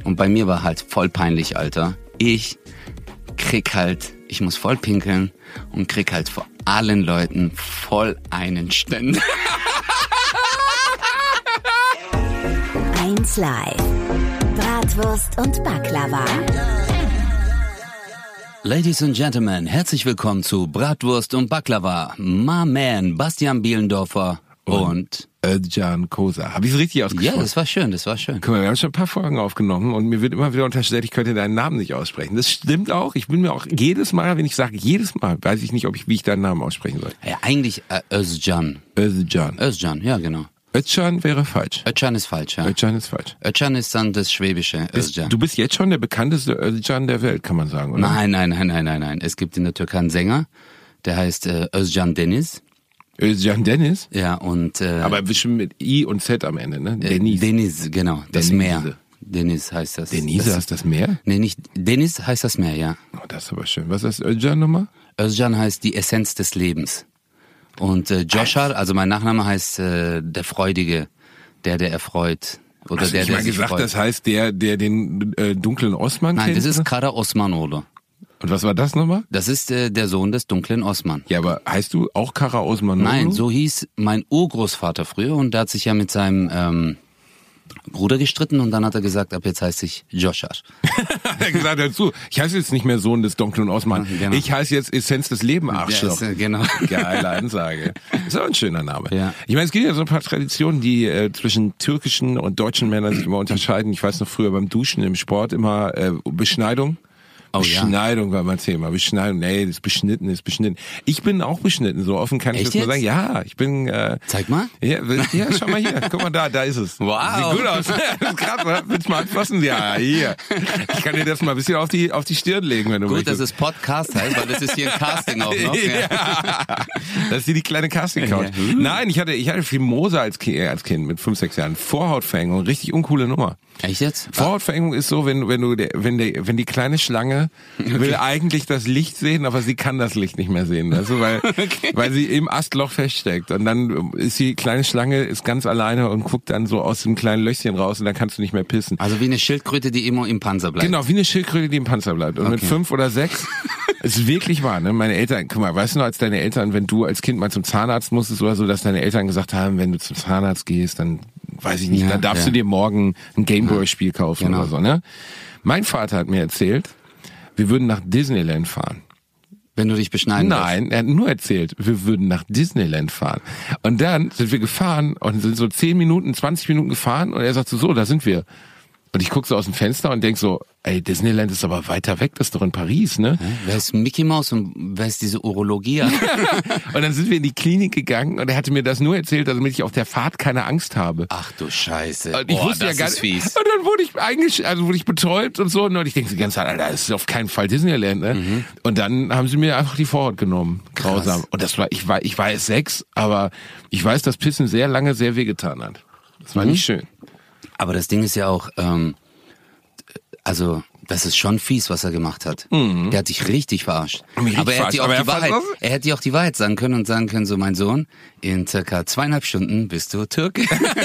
Und bei mir war halt voll peinlich, Alter. Ich muss voll pinkeln und krieg halt vor allen Leuten voll einen Ständer. 1 Live. Bratwurst und Baklava. Ladies and Gentlemen, herzlich willkommen zu Bratwurst und Baklava. My man, Bastian Bielendorfer und Özcan Kosa. Habe ich es richtig ausgesprochen? Ja, das war schön. Guck mal, wir haben schon ein paar Folgen aufgenommen und mir wird immer wieder unterstellt, ich könnte deinen Namen nicht aussprechen. Das stimmt auch. Ich bin mir auch jedes Mal, wenn ich sage, weiß ich nicht, wie ich deinen Namen aussprechen soll. Ja, eigentlich Özcan. Özcan, ja genau. Özcan wäre falsch. Özcan ist falsch, ja. Özcan ist falsch. Özcan ist dann das Schwäbische Özcan. Du bist jetzt schon der bekannteste Özcan der Welt, kann man sagen, oder? Nein. Es gibt in der Türkei einen Sänger, der heißt Özcan Deniz. Özcan Deniz? Ja, und aber bestimmt mit I und Z am Ende, ne? Deniz. Deniz, genau. Das Meer. Deniz heißt das. Deniz heißt das Meer? Nee, nicht Deniz heißt das Meer, ja. Oh, das ist aber schön. Was ist Özcan nochmal? Özcan heißt die Essenz des Lebens. Und Joshar, also mein Nachname heißt der Freudige, der erfreut. Oder Hast du der mal sich gesagt, freut. das heißt der den dunklen Osman kennt? Nein, das ist Kara Osmanoğlu. Und was war das nochmal? Das ist der Sohn des dunklen Osman. Ja, aber heißt du auch Kara Osmanoğlu? Nein, so hieß mein Urgroßvater früher und der hat sich ja mit seinem Bruder gestritten und dann hat er gesagt, ab jetzt heißt ich Joshar. Er hat gesagt dazu, ich heiße jetzt nicht mehr Sohn des dunklen Osman. Ja, genau. Ich heiße jetzt Essenz des Lebens, Arschloch. Ja, genau. Geile Ansage. Ist auch ein schöner Name. Ja. Ich meine, es gibt ja so ein paar Traditionen, die zwischen türkischen und deutschen Männern sich immer unterscheiden. Ich weiß noch früher beim Duschen im Sport immer Beschneidung. Oh, Beschneidung war mein Thema. Beschneidung, nee, das ist beschnitten. Ich bin auch beschnitten, so offen kann ich Echt das mal jetzt? sagen. Ja, ich bin... Zeig mal. Ja, schau mal hier. Guck mal da ist es. Wow. Sieht gut aus. Das ist krass, oder? Willst du mal anfassen? Ja, hier. Ich kann dir das mal ein bisschen auf die Stirn legen, wenn du Gut, möchtest. dass es Podcast heißt, weil das ist hier ein Casting auch noch. Ja. Das ist hier die kleine Casting-Couch. Ja. Nein, ich hatte Fimose als Kind mit 5, 6 Jahren. Vorhautverengung, richtig uncoole Nummer. Echt jetzt? Vorhautverengung ist so, wenn die kleine Schlange will eigentlich das Licht sehen, aber sie kann das Licht nicht mehr sehen, also weil sie im Astloch feststeckt und dann ist die kleine Schlange ist ganz alleine und guckt dann so aus dem kleinen Löchchen raus und dann kannst du nicht mehr pissen. Also wie eine Schildkröte, die immer im Panzer bleibt. Genau, wie eine Schildkröte, die im Panzer bleibt. Und mit 5 oder 6 ist wirklich wahr, ne? Meine Eltern, guck mal, weißt du noch, als deine Eltern, wenn du als Kind mal zum Zahnarzt musstest oder so, dass deine Eltern gesagt haben, wenn du zum Zahnarzt gehst, dann weiß ich nicht, Ja, dann darfst du dir morgen ein Gameboy-Spiel kaufen Genau. oder so, ne? Mein Vater hat mir erzählt, wir würden nach Disneyland fahren. Wenn du dich beschneiden Nein, er hat nur erzählt, wir würden nach Disneyland fahren. Und dann sind wir gefahren und sind so 10 Minuten, 20 Minuten gefahren und er sagt so, da sind wir. Und ich gucke so aus dem Fenster und denk so, ey, Disneyland ist aber weiter weg, das ist doch in Paris, ne? Wer ist Mickey Mouse und wer ist diese Urologie? Und dann sind wir in die Klinik gegangen und er hatte mir das nur erzählt, damit ich auf der Fahrt keine Angst habe. Ach du Scheiße. Und ich wusste das ja gar ist nicht. fies. Und dann wurde ich betäubt und so. Und ich denke die ganze Zeit, Alter, das ist auf keinen Fall Disneyland, ne? Und dann haben sie mir einfach die Vorhaut genommen. Grausam. Und das war, ich war erst 6, aber ich weiß, dass Pissen sehr lange sehr wehgetan hat. Das war nicht schön. Aber das Ding ist ja auch, also das ist schon fies, was er gemacht hat. Der hat dich richtig verarscht. Aber er hätte dir auch die Wahrheit sagen können und sagen können, so mein Sohn, in circa 2,5 Stunden bist du Türke.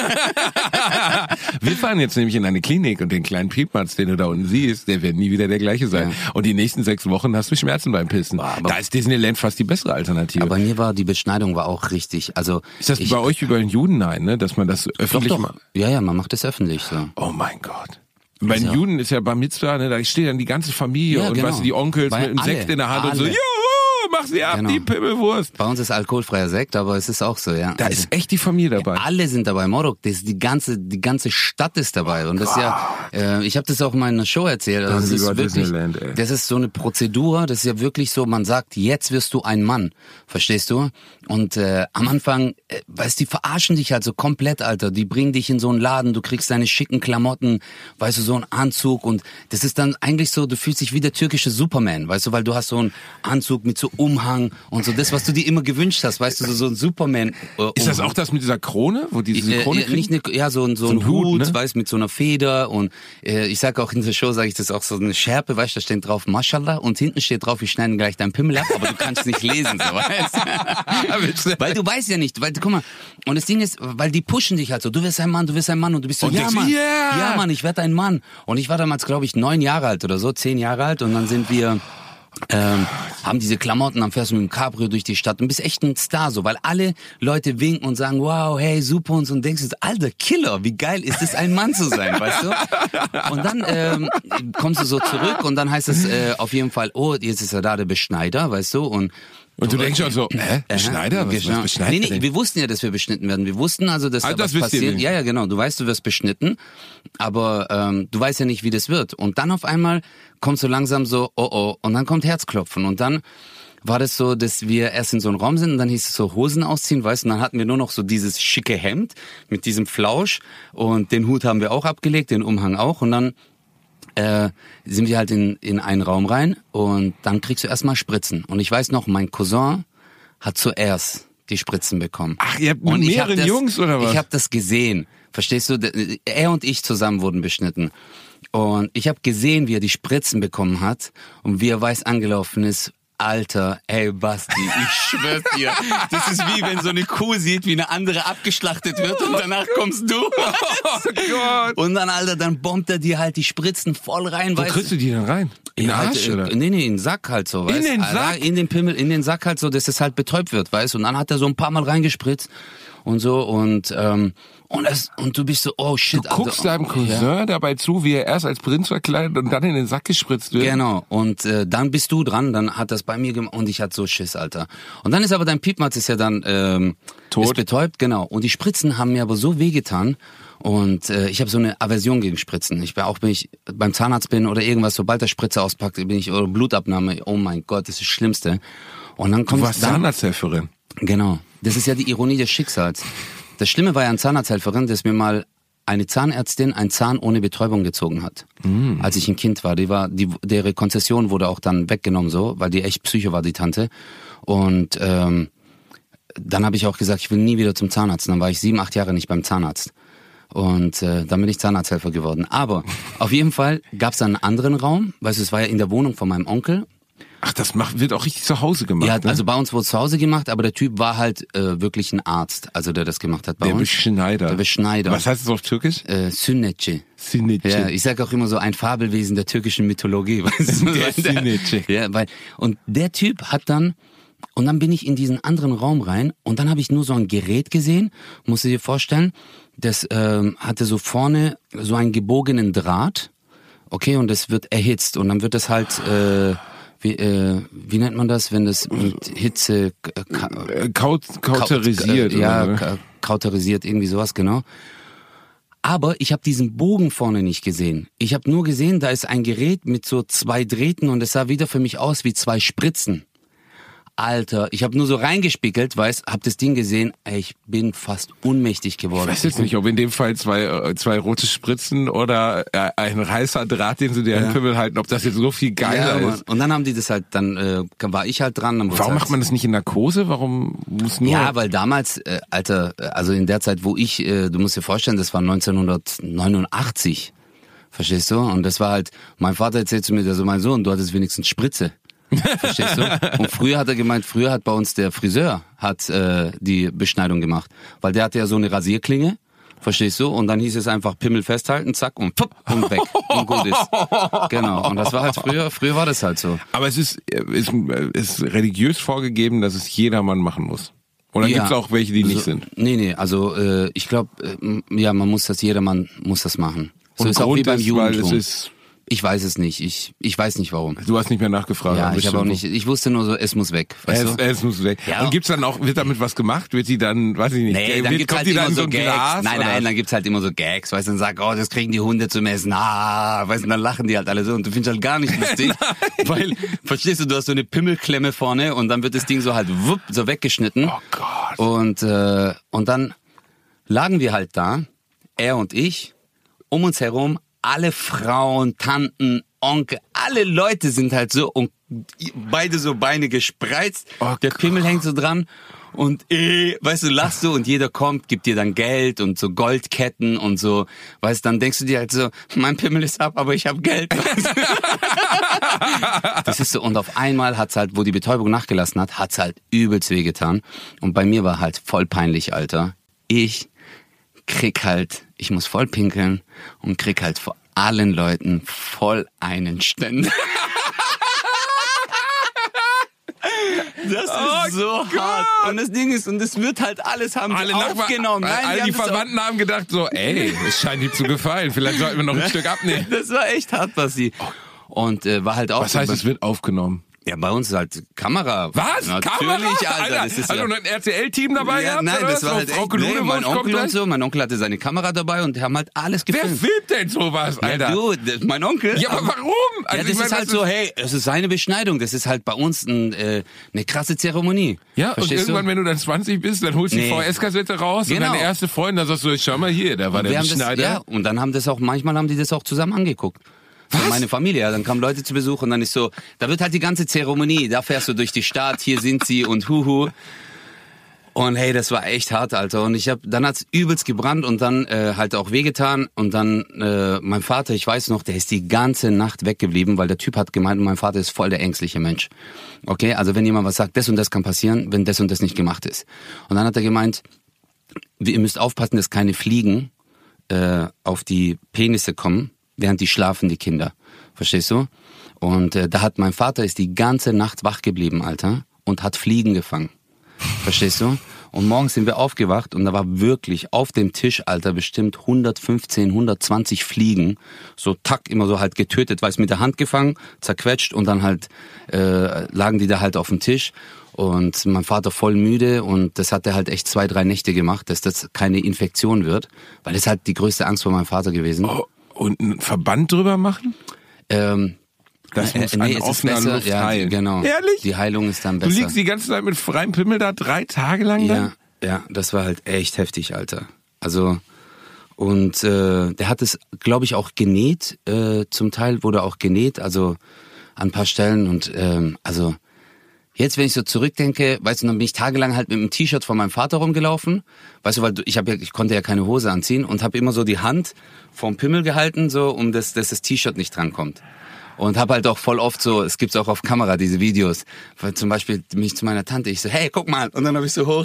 Wir fahren jetzt nämlich in eine Klinik und den kleinen Piepmatz, den du da unten siehst, der wird nie wieder der gleiche sein. Ja. Und die nächsten 6 Wochen hast du Schmerzen beim Pissen. Boah, da ist Disneyland fast die bessere Alternative. Aber mir war die Beschneidung war auch richtig. Also ist das bei euch wie bei den Juden? Nein, ne? Dass man das öffentlich macht? Ja, man macht das öffentlich so. Oh mein Gott. Bei den Juden ist ja Bar Mitzvah, ne, da steht dann die ganze Familie und weißt du, die Onkels mit einem Sekt in der Hand und so, juhu, mach sie ab, die Pimmelwurst. Bei uns ist alkoholfreier Sekt, aber es ist auch so, ja. Da ist echt die Familie dabei. Alle sind dabei, Morok, die ganze Stadt ist dabei und das ist ja, ich habe das auch in meiner Show erzählt, also das ist wirklich, das ist so eine Prozedur, das ist ja wirklich so, man sagt, jetzt wirst du ein Mann, verstehst du? Und am Anfang, weißt du, die verarschen dich halt so komplett, Alter. Die bringen dich in so einen Laden, du kriegst deine schicken Klamotten, weißt du, so einen Anzug und das ist dann eigentlich so, du fühlst dich wie der türkische Superman, weißt du, weil du hast so einen Anzug mit so Umhang und so das, was du dir immer gewünscht hast, weißt du, so ein Superman. Ist das auch das mit dieser Krone, wo diese Krone so ein Hut, ne? Weißt, mit so einer Feder und ich sag auch in der Show, sage ich das auch so eine Schärpe, weißt du, da steht drauf Mashallah und hinten steht drauf, wir schneiden gleich deinen Pimmel ab, aber du kannst nicht lesen, so, weißt? Weil du weißt ja nicht, weil guck mal, und das Ding ist, weil die pushen dich halt so, du wirst ein Mann und du bist so, und ja Mann, yeah. ja Mann, ich werde ein Mann. Und ich war damals, glaube ich, 9 Jahre alt oder so, 10 Jahre alt und dann sind wir haben diese Klamotten, dann fährst du mit dem Cabrio durch die Stadt und bist echt ein Star, so, weil alle Leute winken und sagen, wow, hey, super und so, und denkst du, alter Killer, wie geil ist es, ein Mann zu sein, weißt du? Und dann kommst du so zurück und dann heißt es auf jeden Fall, oh, jetzt ist er da, der Beschneider, weißt du, und du denkst schon so, Beschneider? Was beschneidet Nee, wir wussten ja, dass wir beschnitten werden. Wir wussten also, dass da was passiert. Ja, genau. Du weißt, du wirst beschnitten, aber du weißt ja nicht, wie das wird. Und dann auf einmal kommt so langsam so, oh, und dann kommt Herzklopfen. Und dann war das so, dass wir erst in so einem Raum sind und dann hieß es so Hosen ausziehen, weißt du, und dann hatten wir nur noch so dieses schicke Hemd mit diesem Flausch und den Hut haben wir auch abgelegt, den Umhang auch und dann sind wir halt in einen Raum rein und dann kriegst du erstmal Spritzen. Und ich weiß noch, mein Cousin hat zuerst die Spritzen bekommen. Ach, ihr habt mit mehreren Jungs oder was? Ich habe das gesehen. Verstehst du? Er und ich zusammen wurden beschnitten. Und ich habe gesehen, wie er die Spritzen bekommen hat und wie er weiß angelaufen ist. Alter, ey Basti, ich schwör's dir, das ist wie wenn so eine Kuh sieht, wie eine andere abgeschlachtet wird und danach kommst du. Oh Gott. Und dann, Alter, dann bombt er dir halt die Spritzen voll rein. Wo kriegst du die denn rein? In den Arsch, oder? Nee, in den Sack halt so, weißt du? In den Sack? In den Pimmel, in den Sack halt so, dass es halt betäubt wird, weißt du? Und dann hat er so ein paar Mal reingespritzt und so und du bist so, oh shit. Du guckst deinem Cousin dabei zu, wie er erst als Prinz verkleidet und dann in den Sack gespritzt wird. Genau, und dann bist du dran, dann hat das bei mir gemacht und ich hatte so Schiss, Alter. Und dann ist aber dein Piepmatz ist ja dann tot. Ist betäubt, genau. Und die Spritzen haben mir aber so wehgetan und ich habe so eine Aversion gegen Spritzen. Wenn ich beim Zahnarzt bin oder irgendwas, sobald der Spritze auspackt, oder Blutabnahme, oh mein Gott, das ist das Schlimmste. Und dann kommt du warst Zahnarzthelferin. Genau, das ist ja die Ironie des Schicksals. Das Schlimme war ja an Zahnarzthelferin, dass mir mal eine Zahnärztin einen Zahn ohne Betäubung gezogen hat. Als ich ein Kind war. Deren Konzession wurde auch dann weggenommen so, weil die echt Psycho war, die Tante. Und dann habe ich auch gesagt, ich will nie wieder zum Zahnarzt. Und dann war ich 7, 8 Jahre nicht beim Zahnarzt. Und dann bin ich Zahnarzthelfer geworden. Aber auf jeden Fall gab es dann einen anderen Raum. Weißt du, es war ja in der Wohnung von meinem Onkel. Ach, das wird auch richtig zu Hause gemacht. Ja, ne? Also bei uns wurde es zu Hause gemacht, aber der Typ war halt wirklich ein Arzt, also der das gemacht hat bei der uns. Beschneider. Der Beschneider. Was heißt das auf Türkisch? Sünnetçi. Sünnetçi. Ja, ich sag auch immer so ein Fabelwesen der türkischen Mythologie. Sünnetçi. Ja, und der Typ hat dann, und dann bin ich in diesen anderen Raum rein und dann habe ich nur so ein Gerät gesehen, musst du dir vorstellen, das hatte so vorne so einen gebogenen Draht, okay, und das wird erhitzt und dann wird das halt wie nennt man das, wenn das mit Hitze kauterisiert? Kauterisiert, irgendwie sowas, genau. Aber ich habe diesen Bogen vorne nicht gesehen. Ich habe nur gesehen, da ist ein Gerät mit so 2 Drähten und es sah wieder für mich aus wie 2 Spritzen. Alter, ich habe nur so reingespickelt, hab das Ding gesehen, ich bin fast ohnmächtig geworden. Ich weiß jetzt nicht, ob in dem Fall zwei rote Spritzen oder ein heißer Draht, den sie dir in den Pimmel halten, ob das jetzt so viel geiler ist. Und dann haben die das halt, dann war ich halt dran. Warum macht man das nicht in Narkose? Warum muss nur... Ja, weil damals, Alter, also in der Zeit, wo du musst dir vorstellen, das war 1989. Verstehst du? Und das war halt, mein Vater erzählt zu mir, also mein Sohn, du hattest wenigstens Spritze. Verstehst du? Und früher hat er gemeint, hat bei uns der Friseur die Beschneidung gemacht. Weil der hatte ja so eine Rasierklinge, verstehst du? Und dann hieß es einfach Pimmel festhalten, zack und pupp und weg. Und gut ist. Genau. Und das war halt früher war das halt so. Aber es ist religiös vorgegeben, dass es jedermann machen muss. Oder gibt es auch welche, die nicht sind? Nee, also ich glaube, man jedermann muss das machen. So ist auch wie beim Judentum. Ich weiß es nicht. Ich weiß nicht warum. Du hast nicht mehr nachgefragt. Ja, ich habe auch nicht. Ich wusste nur so, es muss weg. Es muss weg. Ja. Und gibt's dann auch, wird damit was gemacht? Wird die dann, weiß ich nicht. Nee, dann gibt's halt immer so Gags. Glas, nein, dann gibt's halt immer so Gags, weißt du, dann sagt, das kriegen die Hunde zum Essen. Weißt du, dann lachen die halt alle so und du findest halt gar nicht lustig. Weil, verstehst du hast so eine Pimmelklemme vorne und dann wird das Ding so halt so weggeschnitten. Oh Gott. Und dann lagen wir halt da, er und ich, um uns herum, alle Frauen, Tanten, Onkel, alle Leute sind halt so und beide so Beine gespreizt, der Pimmel hängt so dran und weißt du, lachst du und jeder kommt, gibt dir dann Geld und so Goldketten und so, weißt, dann denkst du dir halt so, mein Pimmel ist ab, aber ich habe Geld. Das ist so, und auf einmal hat's halt, wo die Betäubung nachgelassen hat, hat's halt übelst wehgetan und bei mir war halt voll peinlich, Alter. Ich muss voll pinkeln und krieg halt vor allen Leuten voll einen Ständer. Das ist so hart. Und das Ding ist, und das wird halt alles haben alle aufgenommen. Alle die Verwandten haben gedacht so, es scheint dir zu gefallen. Vielleicht sollten wir noch ein Stück abnehmen. Das war echt hart, Basti. Und war halt auch... Was heißt, es wird aufgenommen? Ja, bei uns ist halt Kamera. Was? Natürlich, Kamera? Alter. Das ist also ein RTL-Team dabei gehabt? Nein, das war halt echt, mein Onkel und so. Mein Onkel hatte seine Kamera dabei und die haben halt alles gefilmt. Wer filmt denn sowas, Alter? Ja, du, mein Onkel. Ja, aber warum? Also das ist halt so, hey, es ist seine Beschneidung. Das ist halt bei uns eine krasse Zeremonie. Ja, verstehst und irgendwann, wenn du dann 20 bist, dann holst du die VHS-Kassette raus und deine erste Freundin, dann sagst du, schau mal hier, da war der Beschneider. Ja, und dann manchmal haben die das auch zusammen angeguckt. Was? Meine Familie, ja, dann kamen Leute zu Besuch und dann ist so, da wird halt die ganze Zeremonie, da fährst du durch die Stadt, hier sind sie und huhu. Und hey, das war echt hart, Alter. Und dann hat's übelst gebrannt und dann halt auch wehgetan. Und dann mein Vater, ich weiß noch, der ist die ganze Nacht weggeblieben, weil der Typ hat gemeint, mein Vater ist voll der ängstliche Mensch. Okay, also wenn jemand was sagt, das und das kann passieren, wenn das und das nicht gemacht ist. Und dann hat er gemeint, ihr müsst aufpassen, dass keine Fliegen auf die Penisse kommen, während die schlafen, die Kinder. Verstehst du? Und da hat mein Vater ist die ganze Nacht wach geblieben, Alter, und hat Fliegen gefangen. Verstehst du? Und morgens sind wir aufgewacht und da war wirklich auf dem Tisch, Alter, bestimmt 115, 120 Fliegen. So immer so halt getötet, weil es mit der Hand gefangen, zerquetscht und dann halt lagen die da halt auf dem Tisch. Und mein Vater voll müde und das hat er halt echt 2-3 Nächte gemacht, dass das keine Infektion wird. Weil das ist halt die größte Angst von meinem Vater gewesen. Oh. Und einen Verband drüber machen? Das muss an offener Luft heilen. Genau. Ehrlich? Die Heilung ist dann besser. Du liegst die ganze Zeit mit freiem Pimmel da 3 Tage lang dann? Ja, das war halt echt heftig, Alter. Also, und der hat es, glaube ich, auch genäht. Zum Teil wurde auch genäht, also an ein paar Stellen. Und also jetzt, wenn ich so zurückdenke, weißt du, dann bin ich tagelang halt mit einem T-Shirt von meinem Vater rumgelaufen. Weißt du, weil ich konnte ja keine Hose anziehen und habe immer so die Hand vorm Pimmel gehalten, so, dass das T-Shirt nicht drankommt. Und habe halt auch voll oft so, es gibt's auch auf Kamera, diese Videos. Weil zum Beispiel bin ich zu meiner Tante, ich so, hey, guck mal. Und dann habe ich so hoch.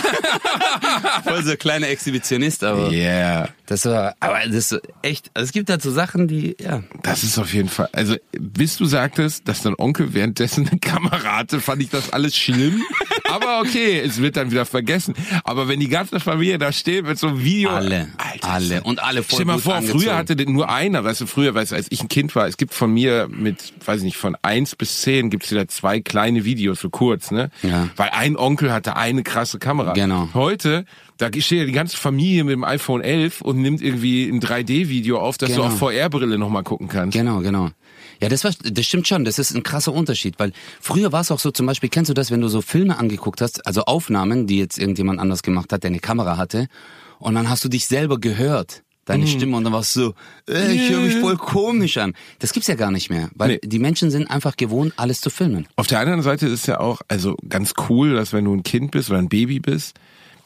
Voll so kleiner Exhibitionist, aber das war echt, also es gibt halt so Sachen, die, Das ist auf jeden Fall, also bis du sagtest, dass dein Onkel währenddessen eine Kamera hatte, fand ich das alles schlimm. Aber okay, es wird dann wieder vergessen. Aber wenn die ganze Familie da steht mit so einem Video. Alle voll. Stell dir mal vor, angezogen. Früher hatte nur einer, weißt du, als ich ein Kind war, es gibt von mir mit, weiß ich nicht, von 1 bis 10 gibt's wieder 2 kleine Videos, so kurz, ne? Ja. Weil ein Onkel hatte eine krasse Kamera. Genau. Heute, da steht ja die ganze Familie mit dem iPhone 11 und nimmt irgendwie ein 3D-Video auf, dass du auf VR-Brille nochmal gucken kannst. Genau. Ja, das stimmt schon, das ist ein krasser Unterschied, weil früher war es auch so, zum Beispiel, kennst du das, wenn du so Filme angeguckt hast, also Aufnahmen, die jetzt irgendjemand anders gemacht hat, der eine Kamera hatte, und dann hast du dich selber gehört, deine Stimme, und dann warst du so, ich höre mich voll komisch an. Das gibt's ja gar nicht mehr, weil die Menschen sind einfach gewohnt, alles zu filmen. Auf der anderen Seite ist ja auch, also ganz cool, dass wenn du ein Kind bist oder ein Baby bist,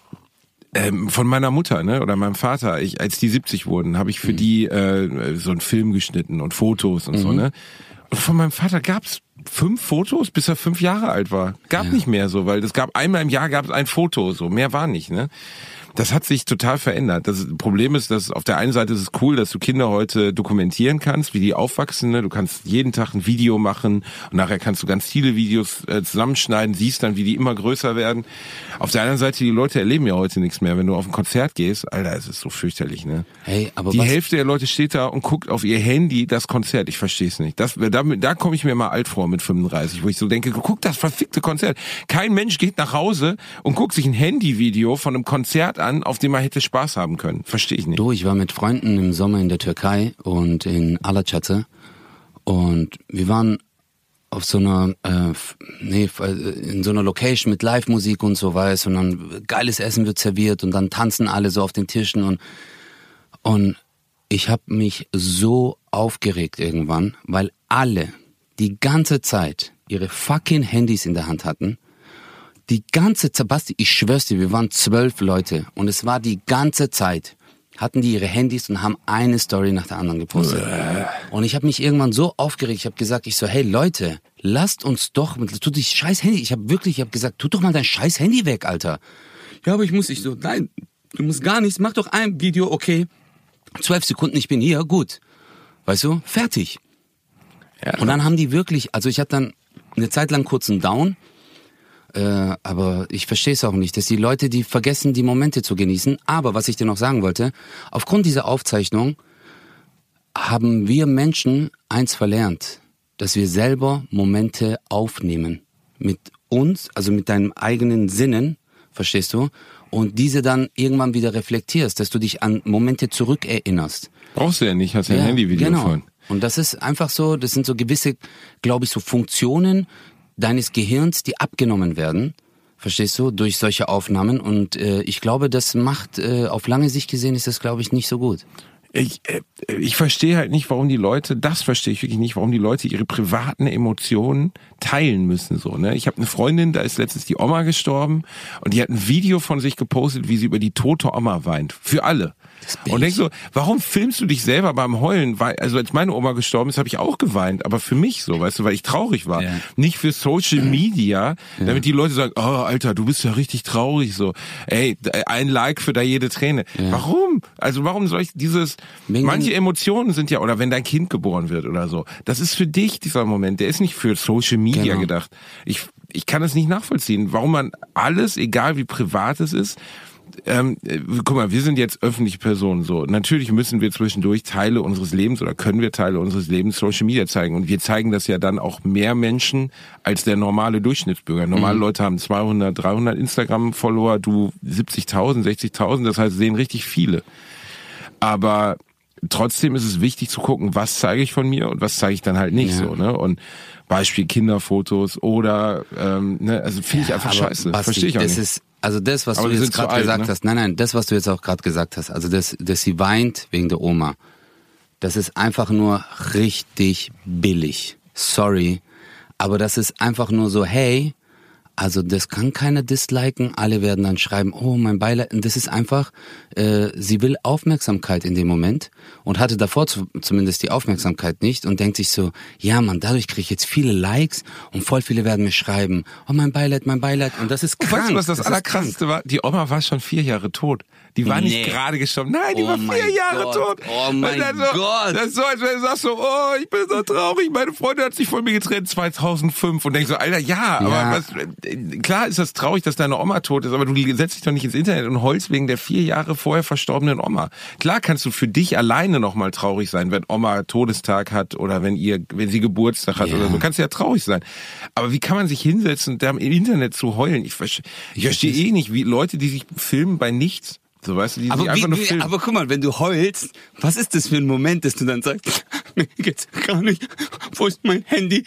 von meiner Mutter, ne, oder meinem Vater, als die 70 wurden, habe ich für die so einen Film geschnitten und Fotos und so, ne. Und von meinem Vater gab's 5 Fotos, bis er 5 Jahre alt war. Gab nicht mehr so, weil es gab einmal im Jahr ein Foto, so mehr war nicht, ne. Das hat sich total verändert. Das Problem ist, dass auf der einen Seite ist es cool, dass du Kinder heute dokumentieren kannst, wie die aufwachsen. Ne? Du kannst jeden Tag ein Video machen und nachher kannst du ganz viele Videos zusammenschneiden, siehst dann, wie die immer größer werden. Auf der anderen Seite, die Leute erleben ja heute nichts mehr. Wenn du auf ein Konzert gehst, Alter, es ist so fürchterlich, ne? Hey, aber die Hälfte der Leute steht da und guckt auf ihr Handy das Konzert. Ich verstehe es nicht. Da komme ich mir mal alt vor mit 35, wo ich so denke, guck das verfickte Konzert. Kein Mensch geht nach Hause und guckt sich ein Handyvideo von einem Konzert an, auf dem man hätte Spaß haben können. Verstehe ich nicht. Ich war mit Freunden im Sommer in der Türkei und in Alaçatı und wir waren auf so einer in so einer Location mit Live-Musik und so, weißt, und dann geiles Essen wird serviert und dann tanzen alle so auf den Tischen und ich habe mich so aufgeregt irgendwann, weil alle die ganze Zeit ihre fucking Handys in der Hand hatten. Die ganze Zeit, Basti, ich schwör's dir, wir waren 12 Leute und es war die ganze Zeit, hatten die ihre Handys und haben eine Story nach der anderen gepostet. Und ich habe mich irgendwann so aufgeregt, ich habe gesagt, hey Leute, lasst uns doch, tu dich scheiß Handy, ich habe gesagt, tu doch mal dein scheiß Handy weg, Alter. Ja, aber ich muss nicht so, nein, du musst gar nichts, mach doch ein Video, okay, 12 Sekunden, ich bin hier, gut. Weißt du, fertig. Ja. Und dann haben die wirklich, also ich hatte dann eine Zeit lang kurz einen Down, aber ich verstehe es auch nicht, dass die Leute, die vergessen, die Momente zu genießen. Aber was ich dir noch sagen wollte, aufgrund dieser Aufzeichnung haben wir Menschen eins verlernt, dass wir selber Momente aufnehmen. Mit uns, also mit deinen eigenen Sinnen, verstehst du? Und diese dann irgendwann wieder reflektierst, dass du dich an Momente zurückerinnerst. Brauchst du ja nicht, hast ja ein Handyvideo genau. von. Und das ist einfach so, das sind so gewisse, glaube ich, so Funktionen deines Gehirns, die abgenommen werden, verstehst du, durch solche Aufnahmen. Und ich glaube, das macht, auf lange Sicht gesehen, ist das, glaube ich, nicht so gut. Ich verstehe halt nicht, warum die Leute, das verstehe ich wirklich nicht, warum die Leute ihre privaten Emotionen teilen müssen, so, ne? Ich habe eine Freundin, da ist letztens die Oma gestorben und die hat ein Video von sich gepostet, wie sie über die tote Oma weint. Für alle. Und denkst so, warum filmst du dich selber beim Heulen? Weil, also als meine Oma gestorben ist, habe ich auch geweint, aber für mich so, weißt du, weil ich traurig war. Ja. Nicht für Social Media, damit die Leute sagen, oh Alter, du bist ja richtig traurig, so. Ey, ein Like für da jede Träne. Ja. Warum? Also warum soll ich manche Emotionen sind ja, oder wenn dein Kind geboren wird oder so, das ist für dich dieser Moment, der ist nicht für Social Media gedacht. Ich kann es nicht nachvollziehen, warum man alles, egal wie privat es ist, guck mal, wir sind jetzt öffentliche Personen, so. Natürlich müssen wir zwischendurch Teile unseres Lebens oder können wir Teile unseres Lebens Social Media zeigen. Und wir zeigen das ja dann auch mehr Menschen als der normale Durchschnittsbürger. Normale Leute haben 200, 300 Instagram-Follower, du 70.000, 60.000, das heißt, sehen richtig viele. Aber trotzdem ist es wichtig zu gucken, was zeige ich von mir und was zeige ich dann halt nicht so, ne? Und Beispiel Kinderfotos oder, ne, also finde ich einfach scheiße. Verstehe ich auch nicht. Also das, was du jetzt gerade gesagt hast, nein, das, was du jetzt auch gerade gesagt hast, also dass sie weint wegen der Oma, das ist einfach nur richtig billig. Sorry, aber das ist einfach nur so, hey, also das kann keiner disliken, alle werden dann schreiben, oh, mein Beileid, und das ist einfach, sie will Aufmerksamkeit in dem Moment und hatte davor zumindest die Aufmerksamkeit nicht und denkt sich so, ja Mann, dadurch kriege ich jetzt viele Likes und voll viele werden mir schreiben, oh mein Beileid, und das ist krank. Weißt du, was das Allerkrasseste war? Die Oma war schon 4 Jahre tot. Die war nicht gerade gestorben. Nein, die war 4 Jahre tot. Oh mein Gott. Das ist so, als wenn du sagst so, oh, ich bin so traurig, meine Freundin hat sich von mir getrennt 2005 und denkst so, Alter, aber was, klar ist das traurig, dass deine Oma tot ist, aber du setzt dich doch nicht ins Internet und heulst wegen der 4 Jahre vorher verstorbenen Oma. Klar kannst du für dich alleine nochmal traurig sein, wenn Oma Todestag hat oder wenn sie Geburtstag hat oder so. Kannst du ja traurig sein. Aber wie kann man sich hinsetzen und da im Internet zu heulen? Ich verstehe eh nicht, wie Leute, die sich filmen bei nichts, so, weißt du, die einfach nur filmen. Aber guck mal, wenn du heulst, was ist das für ein Moment, dass du dann sagst, mir geht's gar nicht, wo ist mein Handy?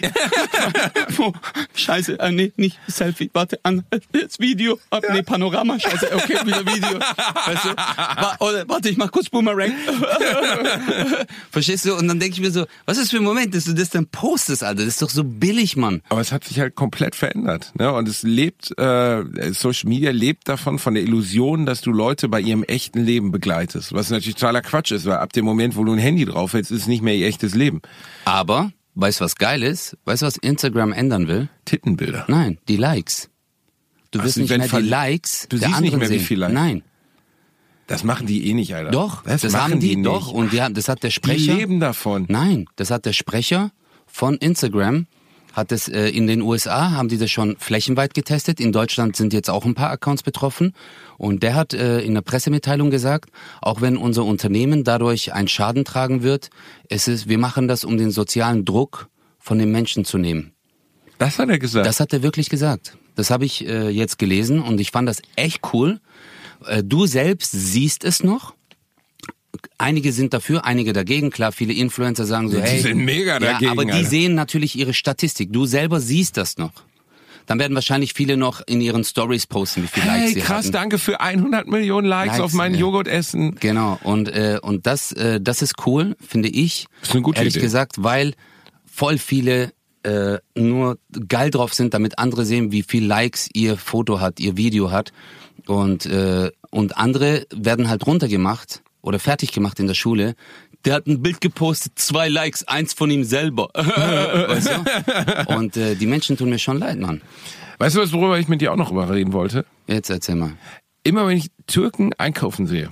Scheiße, nee, nicht Selfie, warte, das Video, nee, Panorama, scheiße, okay, wieder Video. Weißt du? Warte, ich mach kurz Boomerang. Verstehst du? Und dann denke ich mir so, was ist für ein Moment, dass du das dann postest, Alter? Das ist doch so billig, Mann. Aber es hat sich halt komplett verändert, ne? Und es lebt, Social Media lebt davon, von der Illusion, dass du Leute bei ihrem echten Leben begleitest. Was natürlich totaler Quatsch ist, weil ab dem Moment, wo du ein Handy draufhältst, ist es nicht mehr ihr echtes Leben. Aber, weißt du, was geil ist? Weißt du, was Instagram ändern will? Tittenbilder. Nein, die Likes. Du wirst nicht mehr die Likes der anderen sehen. Du siehst nicht mehr, wie viel Likes. Nein. Das machen die eh nicht, Alter. Doch, das haben die nicht. Doch. Und das hat der Sprecher. Die leben davon. Nein, das hat der Sprecher von Instagram, hat es in den USA, haben die das schon flächenweit getestet. In Deutschland sind jetzt auch ein paar Accounts betroffen. Und der hat in der Pressemitteilung gesagt, auch wenn unser Unternehmen dadurch einen Schaden tragen wird, wir machen das, um den sozialen Druck von den Menschen zu nehmen. Das hat er gesagt? Das hat er wirklich gesagt. Das habe ich jetzt gelesen und ich fand das echt cool. Du selbst siehst es noch. Einige sind dafür, einige dagegen. Klar, viele Influencer sagen so, hey. Die sind mega dagegen. Ja, aber die sehen natürlich ihre Statistik. Du selber siehst das noch. Dann werden wahrscheinlich viele noch in ihren Stories posten, wie viele Likes sie krass, hatten. Danke für 100 Millionen Likes auf mein Joghurtessen. Genau, und das ist cool, finde ich. Das ist eine gute ehrlich Idee. gesagt, weil voll viele nur geil drauf sind, damit andere sehen, wie viel Likes ihr Foto hat, ihr Video hat. Und andere werden halt runtergemacht oder fertig gemacht in der Schule. Der hat ein Bild gepostet, 2 Likes, 1 von ihm selber. Weißt du? Und die Menschen tun mir schon leid, Mann. Weißt du, worüber ich mit dir auch noch reden wollte? Jetzt erzähl mal. Immer wenn ich Türken einkaufen sehe.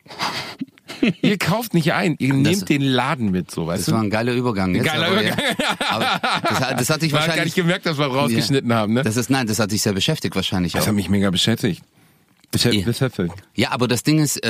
Ihr kauft nicht ein, ihr nehmt den Laden mit, so, weißt du? Das war ein geiler Übergang. Jetzt, geiler Übergang. Aber das hat dich wahrscheinlich... gar nicht gemerkt, dass wir rausgeschnitten haben, ne? Das hat dich sehr beschäftigt wahrscheinlich auch. Das hat mich mega beschäftigt. Ja, aber das Ding ist,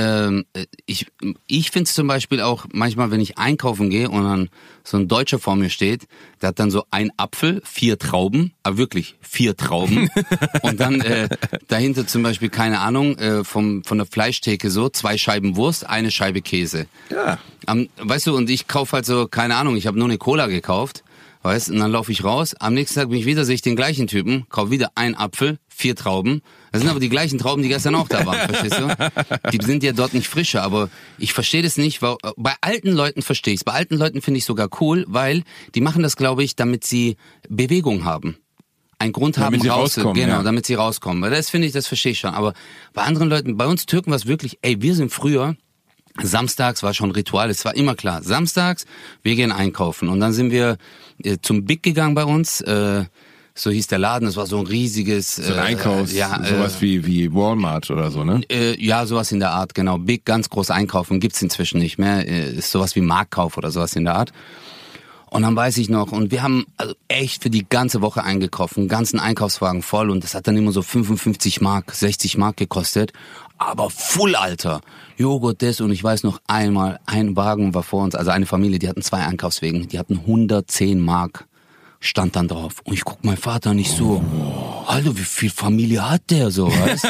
ich finde es zum Beispiel auch manchmal, wenn ich einkaufen gehe und dann so ein Deutscher vor mir steht, der hat dann so ein Apfel, 4 Trauben, aber wirklich 4 Trauben und dann dahinter zum Beispiel, keine Ahnung, von der Fleischtheke so 2 Scheiben Wurst, 1 Scheibe Käse. Ja. Weißt du, und ich kaufe halt so, keine Ahnung, ich habe nur eine Cola gekauft. Weißt, und dann laufe ich raus, am nächsten Tag bin ich wieder, sehe ich den gleichen Typen, kaufe wieder 1 Apfel, 4 Trauben. Das sind aber die gleichen Trauben, die gestern auch da waren, verstehst du? Die sind ja dort nicht frischer, aber ich verstehe das nicht, weil bei alten Leuten verstehe ich es. Bei alten Leuten finde ich sogar cool, weil die machen das, glaube ich, damit sie Bewegung haben. Einen Grund haben, rauszukommen. Genau, ja. Damit sie rauskommen. Weil das finde ich, das verstehe ich schon. Aber bei anderen Leuten, bei uns Türken war es wirklich, wir sind früher, samstags war schon Ritual, es war immer klar. Samstags, wir gehen einkaufen. Und dann sind wir zum Big gegangen bei uns, so hieß der Laden, das war so ein riesiges... So ein Einkaufs, sowas wie Walmart oder so, ne? Ja, sowas in der Art, genau. Big, ganz groß einkaufen, gibt's inzwischen nicht mehr. Ist sowas wie Marktkauf oder sowas in der Art. Und dann weiß ich noch, und wir haben also echt für die ganze Woche eingekauft, einen ganzen Einkaufswagen voll, und das hat dann immer so 55 Mark, 60 Mark gekostet. Aber full, Alter. Joghurt, das, und ich weiß noch einmal, ein Wagen war vor uns, also eine Familie, die hatten 2 Einkaufswegen, die hatten 110 Mark. Stand dann drauf. Und ich guck meinen Vater nicht so, Alter, wie viel Familie hat der so, weißt?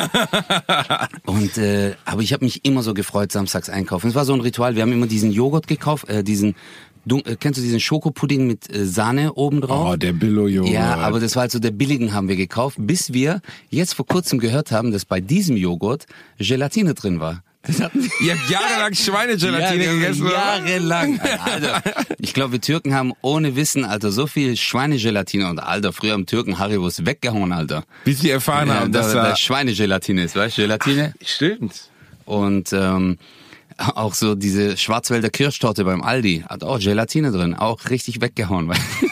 Und aber ich habe mich immer so gefreut, samstags einkaufen. Es war so ein Ritual. Wir haben immer diesen Joghurt gekauft, kennst du diesen Schokopudding mit Sahne oben drauf? Oh, der Billo-Joghurt. Ja, aber das war halt so, der billigen haben wir gekauft, bis wir jetzt vor kurzem gehört haben, dass bei diesem Joghurt Gelatine drin war. Ihr habt jahrelang Schweinegelatine gegessen, oder? Jahrelang. Alter, ich glaube, wir Türken haben ohne Wissen, Alter, so viel Schweinegelatine, und Alter, früher haben Türken Haribos weggehauen, Alter. Bis sie erfahren haben, dass da Schweinegelatine ist, weißt du, Gelatine? Stimmt. Und auch so diese Schwarzwälder Kirschtorte beim Aldi hat auch Gelatine drin, auch richtig weggehauen.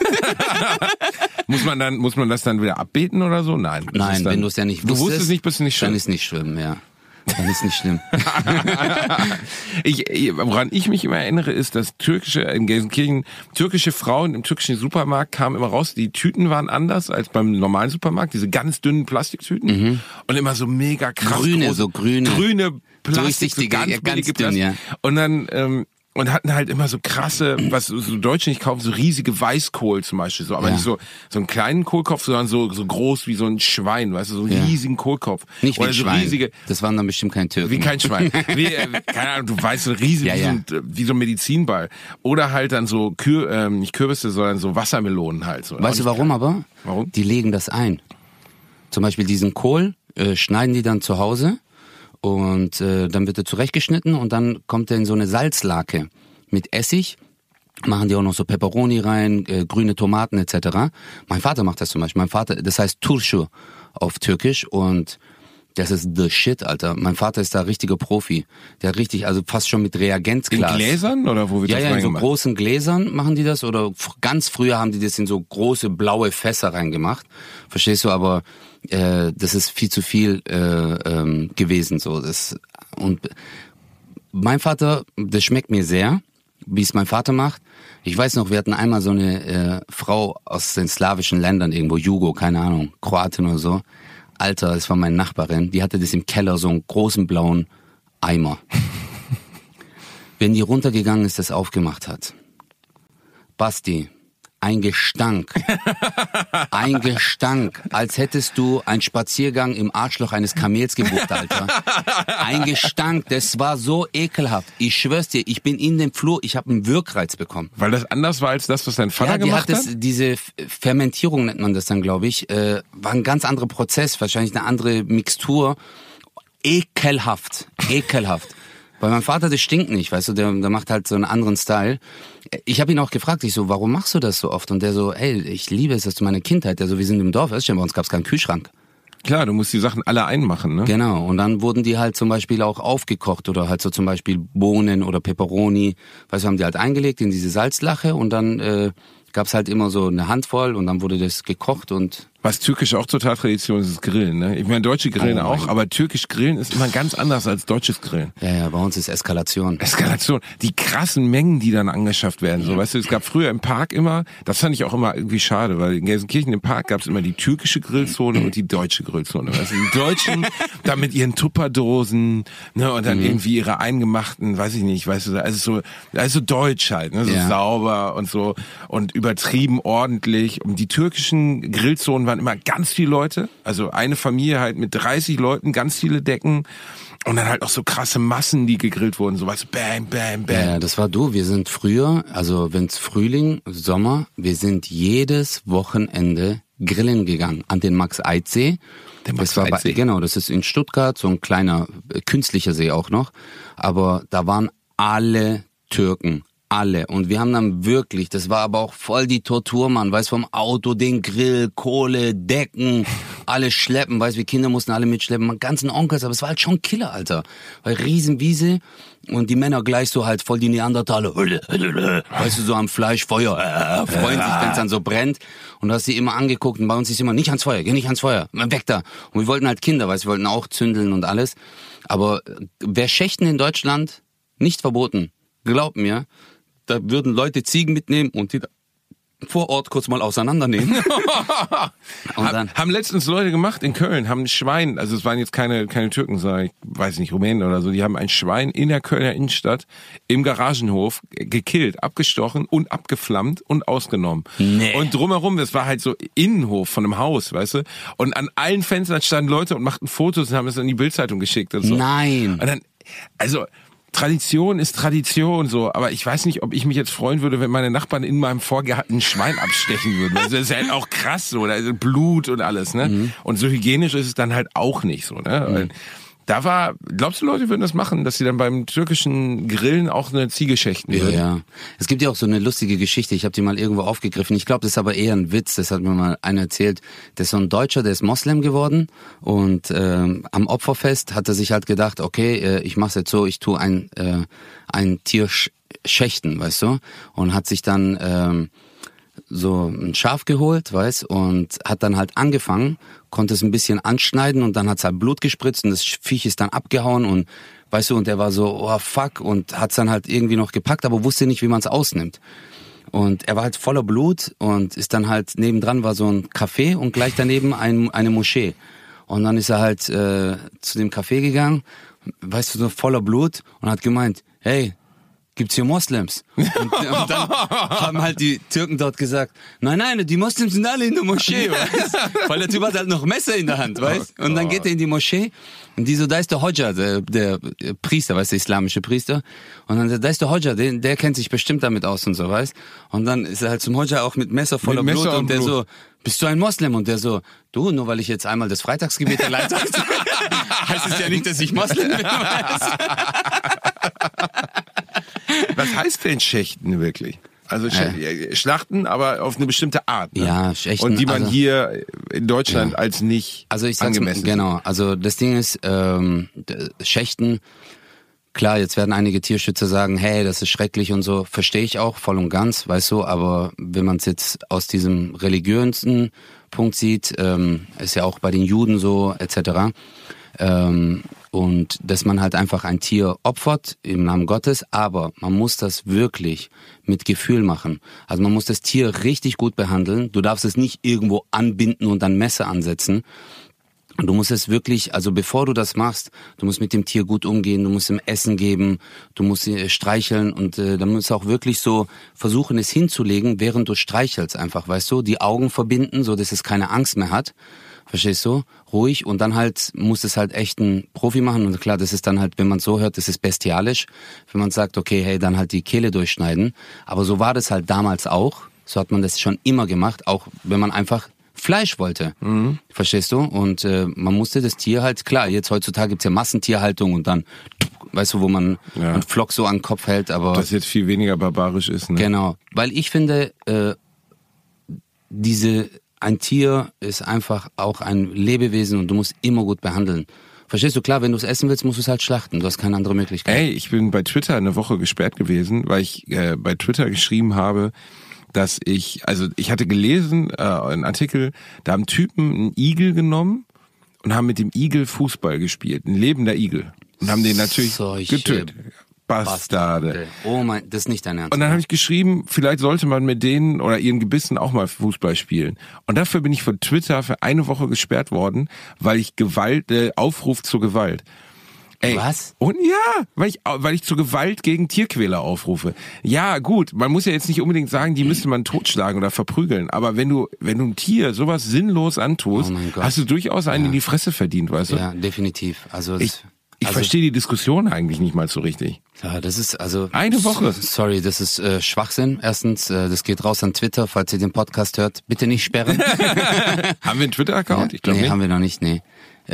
Muss man das dann wieder abbeten oder so? Nein. Nein, wenn du es ja nicht wusstest. Du wusstest nicht, bist du nicht schlimm. Dann ist nicht schlimm, ja. Dann ist nicht schlimm. Woran ich mich immer erinnere, ist, dass in Gelsenkirchen türkische Frauen im türkischen Supermarkt kamen immer raus. Die Tüten waren anders als beim normalen Supermarkt, diese ganz dünnen Plastiktüten und immer so mega krass grüne Plastik, so ganz billige Plastik. Ja. Und dann und hatten halt immer so krasse, was so Deutsche nicht kaufen, so riesige Weißkohl zum Beispiel, so, aber nicht so einen kleinen Kohlkopf, sondern so groß wie so ein Schwein, weißt du, so einen riesigen Kohlkopf. Nicht wie ein so Schwein. Riesige, das waren dann bestimmt kein Türken. Wie kein Schwein. Keine Ahnung, du weißt, so riesig, wie so ein Medizinball. Oder halt dann so nicht Kürbisse, sondern so Wassermelonen halt. So. Weißt du warum aber? Warum? Die legen das ein. Zum Beispiel diesen Kohl schneiden die dann zu Hause. Und dann wird er zurechtgeschnitten und dann kommt er in so eine Salzlake mit Essig. Machen die auch noch so Peperoni rein, grüne Tomaten etc. Mein Vater macht das zum Beispiel. Mein Vater, das heißt Turşu auf Türkisch, und das ist the shit, Alter. Mein Vater ist da richtiger Profi. Der hat richtig, also fast schon mit Reagenzglas. In Gläsern oder wo wird das reingemacht? Ja, in so großen Gläsern machen die das, oder ganz früher haben die das in so große blaue Fässer reingemacht. Verstehst du, aber das ist viel zu viel gewesen, so. Und mein Vater, das schmeckt mir sehr, wie es mein Vater macht. Ich weiß noch, wir hatten einmal so eine Frau aus den slawischen Ländern, irgendwo Jugo, keine Ahnung, Kroatin oder so. Alter, das war meine Nachbarin, die hatte das im Keller, so einen großen blauen Eimer. Wenn die runtergegangen ist, das aufgemacht hat. Basti, ein Gestank, als hättest du einen Spaziergang im Arschloch eines Kamels gebucht, Alter. Ein Gestank, das war so ekelhaft. Ich schwör's dir, ich bin in den Flur, ich habe einen Wirkreiz bekommen. Weil das anders war als das, was dein Vater gemacht hat? Diese Fermentierung nennt man das dann, glaube ich, war ein ganz anderer Prozess, wahrscheinlich eine andere Mixtur. Ekelhaft. Weil mein Vater, das stinkt nicht, weißt du, der macht halt so einen anderen Style. Ich habe ihn auch gefragt, ich so, warum machst du das so oft? Und der so, ey, ich liebe es, das ist meine Kindheit. Der so, wir sind im Dorf, weißt du, bei uns gab's keinen Kühlschrank. Klar, du musst die Sachen alle einmachen, ne? Genau, und dann wurden die halt zum Beispiel auch aufgekocht oder halt so zum Beispiel Bohnen oder Peperoni, weißt du, haben die halt eingelegt in diese Salzlache und dann gab's halt immer so eine Handvoll und dann wurde das gekocht und... Was türkisch auch total Tradition ist, ist Grillen, ne? Ich meine, deutsche Grillen auch, aber türkisch Grillen ist immer ganz anders als deutsches Grillen. Ja, bei uns ist Eskalation. Die krassen Mengen, die dann angeschafft werden, so, weißt du, es gab früher im Park immer, das fand ich auch immer irgendwie schade, weil in Gelsenkirchen im Park gab's immer die türkische Grillzone und die deutsche Grillzone, weißt du, die Deutschen da mit ihren Tupperdosen, ne, und dann irgendwie ihre eingemachten, weiß ich nicht, weißt du, also so deutsch halt, ne, so sauber und so und übertrieben ordentlich und die türkischen Grillzonen waren immer ganz viele Leute, also eine Familie halt mit 30 Leuten, ganz viele Decken und dann halt auch so krasse Massen, die gegrillt wurden, so weißt du, bam, bam, bam. Ja, das war wir sind früher, also wenn's Frühling, Sommer, wir sind jedes Wochenende grillen gegangen an den Max-Eid-See. Genau, das ist in Stuttgart, so ein kleiner künstlicher See auch noch, aber da waren alle Türken. Alle. Und wir haben dann wirklich, das war aber auch voll die Tortur, Mann, weißt, vom Auto, den Grill, Kohle, Decken, alles schleppen, weißt, wir Kinder mussten alle mitschleppen, meine ganzen Onkels, aber es war halt schon Killer, Alter. Weil Riesenwiese und die Männer gleich so halt voll die Neandertaler, weißt du, so am Fleischfeuer, freuen sich, wenn es dann so brennt. Und du hast sie immer angeguckt und bei uns ist immer, nicht ans Feuer, geh nicht ans Feuer, weg da. Und wir wollten halt Kinder, weißt, wir wollten auch zündeln und alles. Aber wer Schächten in Deutschland nicht verboten, glaub mir, da würden Leute Ziegen mitnehmen und die vor Ort kurz mal auseinandernehmen. Und dann haben letztens Leute gemacht in Köln, haben ein Schwein, also es waren jetzt keine Türken, sondern ich weiß nicht, Rumänen oder so, die haben ein Schwein in der Kölner Innenstadt im Garagenhof gekillt, abgestochen und abgeflammt und ausgenommen. Nee. Und drumherum, das war halt so Innenhof von einem Haus, weißt du? Und an allen Fenstern standen Leute und machten Fotos und haben es in die Bildzeitung geschickt und so. Nein. Und dann, also Tradition ist Tradition, so, aber ich weiß nicht, ob ich mich jetzt freuen würde, wenn meine Nachbarn in meinem Vorgarten ein Schwein abstechen würden. Also das ist halt auch krass, so, da ist Blut und alles, ne? Mhm. Und so hygienisch ist es dann halt auch nicht so, ne? Mhm. Glaubst du, Leute würden das machen, dass sie dann beim türkischen Grillen auch eine Ziege schächten würden? Ja. Es gibt ja auch so eine lustige Geschichte, ich habe die mal irgendwo aufgegriffen. Ich glaube, das ist aber eher ein Witz, das hat mir mal einer erzählt. Der ist so ein Deutscher, der ist Moslem geworden und am Opferfest hat er sich halt gedacht, okay, ich mach's jetzt so, ich tue ein Tier schächten, weißt du? Und hat sich dann so ein Schaf geholt, weißt, und hat dann halt angefangen, konnte es ein bisschen anschneiden und dann hat's halt Blut gespritzt und das Viech ist dann abgehauen und weißt du, und der war so, oh fuck, und hat's dann halt irgendwie noch gepackt, aber wusste nicht, wie man's ausnimmt. Und er war halt voller Blut und ist dann halt, nebendran war so ein Café und gleich daneben eine Moschee. Und dann ist er halt zu dem Café gegangen, weißt du, so voller Blut und hat gemeint, hey, gibt's hier Moslems? Und dann haben halt die Türken dort gesagt, nein, die Moslems sind alle in der Moschee, weißt? Weil der Typ hat halt noch Messer in der Hand, weißt? Und dann geht er in die Moschee und die so, da ist der Hodja, der Priester, weißt du, der islamische Priester. Und dann, da ist der Hodja, der kennt sich bestimmt damit aus und so, weißt? Und dann ist er halt zum Hodja auch mit Messer voller Blut und der so, bist du ein Moslem? Und der so, du, nur weil ich jetzt einmal das Freitagsgebet erleidet habe, heißt es ja nicht, dass ich Moslem bin, weißt? Was heißt denn Schächten wirklich? Also Schlachten, aber auf eine bestimmte Art. Ne? Ja, Schächten. Und die man hier in Deutschland als nicht angemessen. Genau, also das Ding ist, Schächten, klar, jetzt werden einige Tierschützer sagen, hey, das ist schrecklich und so, verstehe ich auch voll und ganz, weißt du, aber wenn man es jetzt aus diesem religiösen Punkt sieht, ist ja auch bei den Juden so, etc., und dass man halt einfach ein Tier opfert im Namen Gottes, aber man muss das wirklich mit Gefühl machen. Also man muss das Tier richtig gut behandeln. Du darfst es nicht irgendwo anbinden und ein Messer ansetzen. Und du musst es wirklich, also bevor du das machst, du musst mit dem Tier gut umgehen, du musst ihm Essen geben, du musst ihn streicheln und dann musst du auch wirklich so versuchen, es hinzulegen, während du streichelst einfach, weißt du, die Augen verbinden, so dass es keine Angst mehr hat. Verstehst du? Ruhig und dann halt muss es halt echt ein Profi machen und klar, das ist dann halt, wenn man es so hört, das ist bestialisch. Wenn man sagt, okay, hey, dann halt die Kehle durchschneiden. Aber so war das halt damals auch. So hat man das schon immer gemacht, auch wenn man einfach Fleisch wollte. Mhm. Verstehst du? Und man musste das Tier halt, klar, jetzt heutzutage gibt's ja Massentierhaltung und dann weißt du, wo man einen Flock so an den Kopf hält, aber... Das jetzt viel weniger barbarisch ist, ne? Genau, weil ich finde, ein Tier ist einfach auch ein Lebewesen und du musst immer gut behandeln. Verstehst du? Klar, wenn du es essen willst, musst du es halt schlachten. Du hast keine andere Möglichkeit. Ey, ich bin bei Twitter eine Woche gesperrt gewesen, weil ich bei Twitter geschrieben habe, dass ich hatte gelesen, einen Artikel, da haben Typen einen Igel genommen und haben mit dem Igel Fußball gespielt. Ein lebender Igel. Und haben den natürlich getötet. Bastarde. Oh mein, das ist nicht dein Ernst. Und dann habe ich geschrieben, vielleicht sollte man mit denen oder ihren Gebissen auch mal Fußball spielen. Und dafür bin ich von Twitter für eine Woche gesperrt worden, weil ich Aufruf zur Gewalt. Ey, was? Und ja, weil ich zur Gewalt gegen Tierquäler aufrufe. Ja, gut, man muss ja jetzt nicht unbedingt sagen, die müsste man totschlagen oder verprügeln. Aber wenn du ein Tier sowas sinnlos antust, hast du durchaus einen in die Fresse verdient, weißt du? Ja, definitiv. Also ich verstehe die Diskussion eigentlich nicht mal so richtig. Ja, das ist eine Woche. Sorry, das ist Schwachsinn. Erstens, das geht raus an Twitter, falls ihr den Podcast hört. Bitte nicht sperren. Haben wir einen Twitter-Account? Ich glaube nicht. Nee, haben wir noch nicht, nee.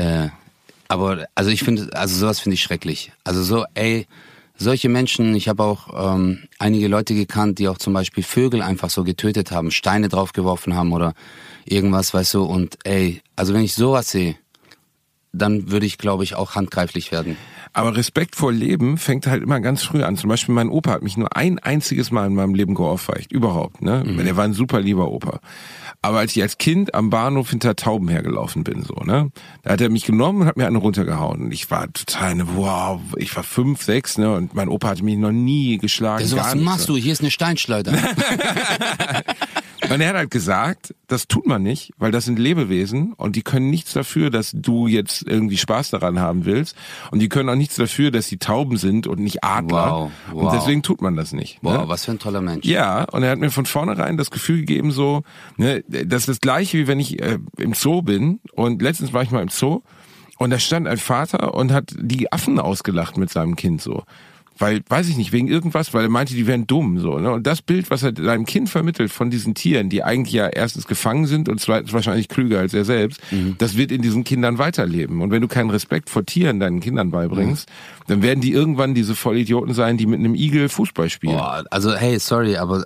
Aber ich finde, sowas finde ich schrecklich. Also solche Menschen, ich habe auch einige Leute gekannt, die auch zum Beispiel Vögel einfach so getötet haben, Steine draufgeworfen haben oder irgendwas, weißt du. Und wenn ich sowas sehe, dann würde ich, glaube ich, auch handgreiflich werden. Aber Respekt vor Leben fängt halt immer ganz früh an. Zum Beispiel mein Opa hat mich nur ein einziges Mal in meinem Leben geohrfeigt. Überhaupt, ne? Der war ein super lieber Opa. Aber als ich als Kind am Bahnhof hinter Tauben hergelaufen bin, so, ne? Da hat er mich genommen und hat mir eine runtergehauen. Und ich war total, wow, ich war 5, 6, ne? Und mein Opa hat mich noch nie geschlagen. Ja, so was machst du? Hier ist eine Steinschleuder. Und er hat halt gesagt, das tut man nicht, weil das sind Lebewesen und die können nichts dafür, dass du jetzt irgendwie Spaß daran haben willst. Und die können auch nichts dafür, dass sie Tauben sind und nicht Adler. Wow. Und deswegen tut man das nicht. Wow, ne? Was für ein toller Mensch. Ja, und er hat mir von vornherein das Gefühl gegeben, so, ne, das ist das Gleiche, wie wenn ich im Zoo bin. Und letztens war ich mal im Zoo und da stand ein Vater und hat die Affen ausgelacht mit seinem Kind so. Weil, weiß ich nicht, wegen irgendwas, weil er meinte, die wären dumm, so, ne? Und das Bild, was er seinem Kind vermittelt von diesen Tieren, die eigentlich ja erstens gefangen sind und zweitens wahrscheinlich klüger als er selbst, das wird in diesen Kindern weiterleben. Und wenn du keinen Respekt vor Tieren deinen Kindern beibringst, dann werden die irgendwann diese Vollidioten sein, die mit einem Igel Fußball spielen. Boah, sorry, aber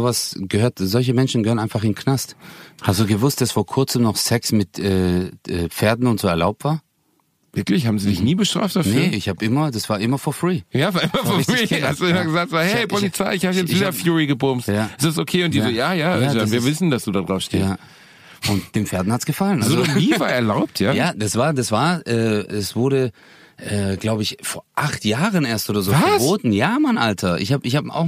solche Menschen gehören einfach in den Knast. Hast du gewusst, dass vor kurzem noch Sex mit Pferden und so erlaubt war? Wirklich? Haben sie dich nie bestraft dafür? Nee, das war immer for free. Ja, war immer for free. Hast du immer gesagt, so, hey Polizei, ich habe jetzt wieder Fury gebumst. Ja. Ist das okay? Und die so, ja, wir wissen, dass du da drauf stehst. Ja. Und den Pferden hat's gefallen. Also nie war erlaubt, ja? Ja, es wurde, glaube ich, vor 8 Jahren erst oder so verboten. Ja, Mann, Alter. Ich hab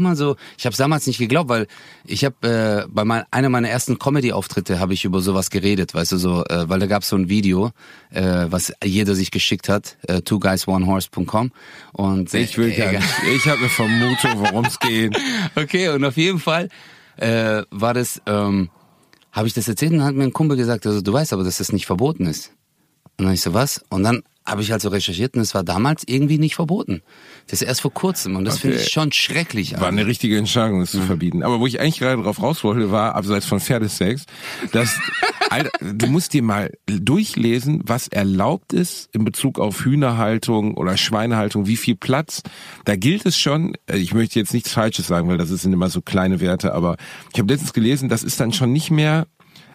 damals nicht geglaubt, weil ich habe bei einer meiner ersten Comedy-Auftritte habe ich über sowas geredet, weißt du, so, weil da gab's so ein Video, was jeder sich geschickt hat, twoguysonehorse.com und ich will gar nicht. Ich habe eine Vermutung, worum es geht. Okay, und auf jeden Fall war das, habe ich das erzählt und dann hat mir ein Kumpel gesagt, also du weißt aber, dass das nicht verboten ist. Und dann ich so, was? Und dann habe ich halt so recherchiert und es war damals irgendwie nicht verboten. Das ist erst vor kurzem und das finde ich schon schrecklich. War eine richtige Entscheidung, das zu verbieten. Aber wo ich eigentlich gerade drauf raus wollte, war, abseits von Pferdesex, dass Alter, du musst dir mal durchlesen, was erlaubt ist in Bezug auf Hühnerhaltung oder Schweinehaltung, wie viel Platz. Da gilt es schon, ich möchte jetzt nichts Falsches sagen, weil das sind immer so kleine Werte, aber ich habe letztens gelesen, das ist dann schon nicht mehr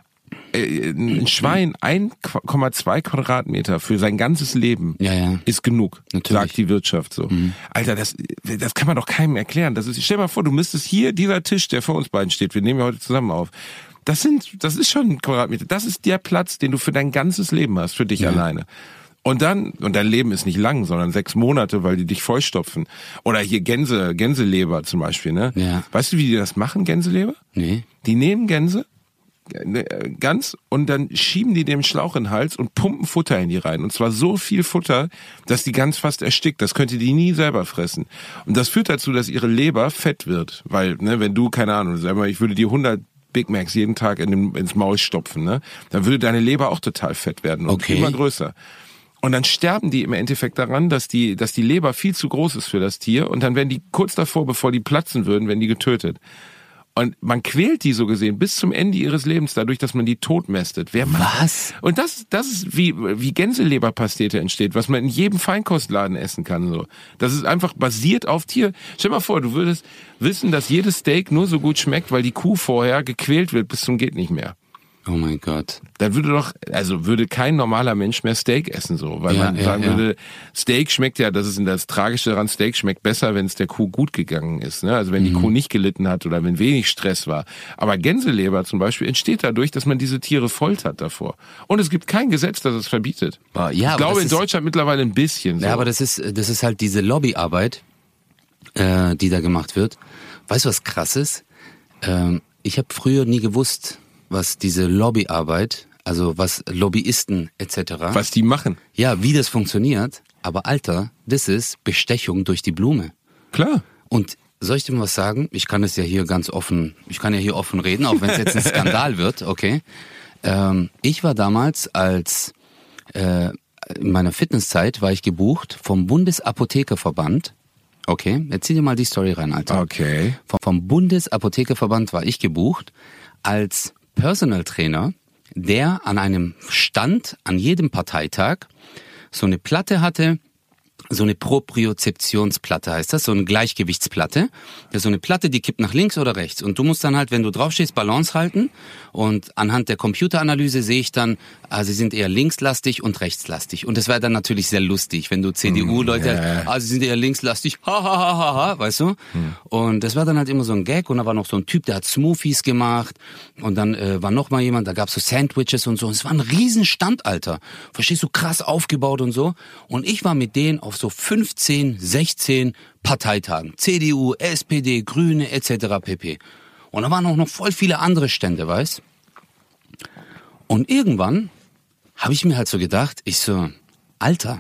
ein Schwein 1,2 Quadratmeter für sein ganzes Leben ist genug, natürlich. Sagt die Wirtschaft so. Alter, das kann man doch keinem erklären. Stell dir mal vor, du müsstest hier, dieser Tisch, der vor uns beiden steht, wir nehmen ja heute zusammen auf, das ist schon ein Quadratmeter. Das ist der Platz, den du für dein ganzes Leben hast, für dich alleine. Und dein Leben ist nicht lang, sondern 6 Monate, weil die dich vollstopfen. Oder hier Gänseleber zum Beispiel, ne? Ja. Weißt du, wie die das machen, Gänseleber? Nee. Die nehmen Gänse, ganz, und dann schieben die dem Schlauch in den Hals und pumpen Futter in die rein. Und zwar so viel Futter, dass die Gans fast erstickt. Das könnte die nie selber fressen. Und das führt dazu, dass ihre Leber fett wird. Weil, ne, wenn du, keine Ahnung, sag mal, ich würde dir 100 Big Macs jeden Tag ins Maul stopfen, ne? Dann würde deine Leber auch total fett werden und immer größer. Und dann sterben die im Endeffekt daran, dass die Leber viel zu groß ist für das Tier. Und dann werden die kurz davor, bevor die platzen würden, werden die getötet. Und man quält die so gesehen bis zum Ende ihres Lebens dadurch, dass man die totmästet. Wer macht Was? Und das ist wie Gänseleberpastete entsteht, was man in jedem Feinkostladen essen kann. So. Das ist einfach basiert auf Tier. Stell dir mal vor, du würdest wissen, dass jedes Steak nur so gut schmeckt, weil die Kuh vorher gequält wird bis zum geht nicht mehr. Oh mein Gott. Dann würde kein normaler Mensch mehr Steak essen, so. Weil man sagen würde, Steak schmeckt ja, das ist das Tragische daran, Steak schmeckt besser, wenn es der Kuh gut gegangen ist, ne? Also wenn die Kuh nicht gelitten hat oder wenn wenig Stress war. Aber Gänseleber zum Beispiel entsteht dadurch, dass man diese Tiere foltert davor. Und es gibt kein Gesetz, das es verbietet. Ich glaube in Deutschland mittlerweile ein bisschen so. Ja, aber das ist halt diese Lobbyarbeit, die da gemacht wird. Weißt du, was krass ist? Ich habe früher nie gewusst, was diese Lobbyarbeit, also was Lobbyisten etc. Was die machen. Ja, wie das funktioniert. Aber Alter, das ist Bestechung durch die Blume. Klar. Und soll ich dir mal was sagen? Ich kann es ja hier offen reden, auch wenn es jetzt ein Skandal wird, okay? Ich war damals in meiner Fitnesszeit war ich gebucht vom Bundesapothekerverband. Okay, jetzt zieh dir mal die Story rein, Alter. Okay. Vom Bundesapothekerverband war ich gebucht als Personal Trainer, der an einem Stand an jedem Parteitag so eine Platte hatte, so eine Propriozeptionsplatte heißt das, so eine Gleichgewichtsplatte. Das ist so eine Platte, die kippt nach links oder rechts. Und du musst dann halt, wenn du draufstehst, Balance halten. Und anhand der Computeranalyse sehe ich dann, sie sind eher linkslastig und rechtslastig. Und das wäre dann natürlich sehr lustig, wenn du CDU-Leute, sie sind eher linkslastig, weißt du? Und das war dann halt immer so ein Gag. Und da war noch so ein Typ, der hat Smoothies gemacht. Und dann war noch mal jemand, da gab's so Sandwiches und so. Und es war ein Riesenstand, Alter. Verstehst du, krass aufgebaut und so. Und ich war mit denen auf so 15, 16 Parteitagen. CDU, SPD, Grüne etc. pp. Und da waren auch noch voll viele andere Stände, weißt? Und irgendwann habe ich mir halt so gedacht, Alter,